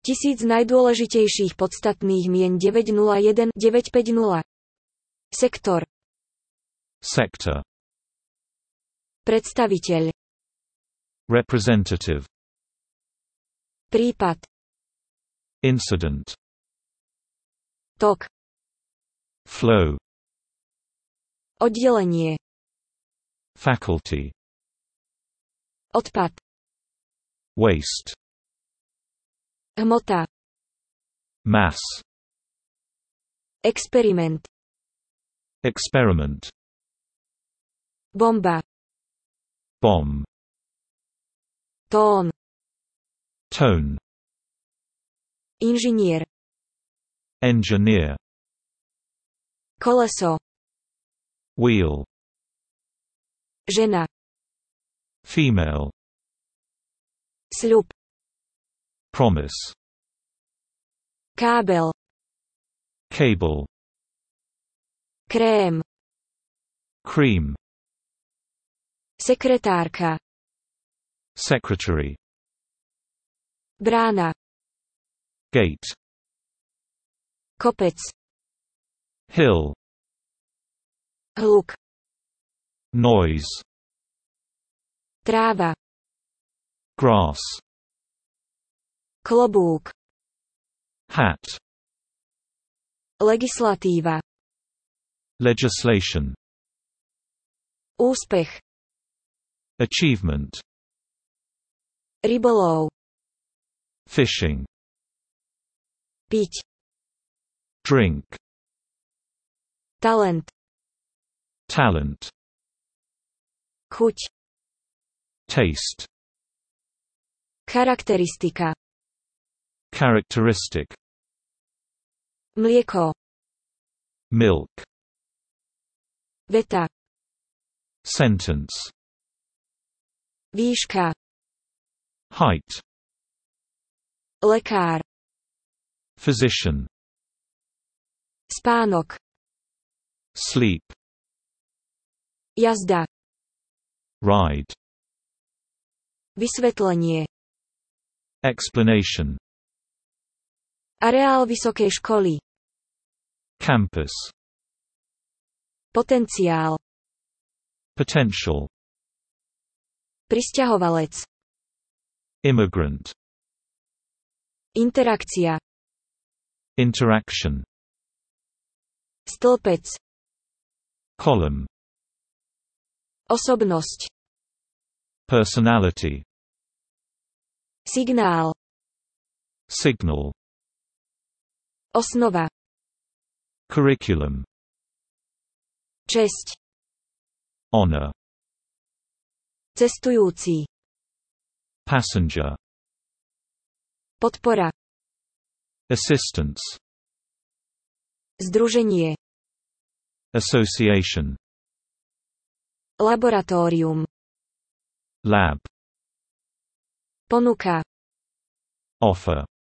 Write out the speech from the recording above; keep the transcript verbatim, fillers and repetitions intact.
Tisíc najdôležitejších podstatných mien deväť nula jeden deväť päť nula. Sektor. Sector. Predstaviteľ. Representative. Prípad. Incident. Tok. Flow. Oddelenie. Faculty. Odpad. Waste. Hmota. Mass. Experiment. Experiment. Bomba. Bomb. Tón. Tone. Inžinier. Engineer. Koleso. Wheel. Žena. Female. Sľub. Promise. Kábel. Cable. Krém. Cream. Sekretárka. Secretary. Brána. Gate. Kopec. Hill. Hluk. Noise. Tráva. Grass. Klobúk. Hat. Legislatíva. Legislation. Úspech. Achievement. Rybolov. Fishing. Piť. Drink. Talent. Talent. Chuť. Taste. Charakteristika. Characteristic. Mlieko. Milk. Veta. Sentence. Výška. Height. Lekár. Physician. Spánok. Sleep. Jazda. Ride. Vysvetlenie. Explanation. Areál vysokej školy. Campus. Potenciál. Potential. Prisťahovalec. Immigrant. Interakcia. Interaction. Stĺpec. Column. Osobnosť. Personality. Signál. Signal. Osnova. Curriculum. Česť. Honor. Cestujúci. Passenger. Podpora. Assistance. Združenie. Association. Laboratórium. Lab. Ponuka. Offer.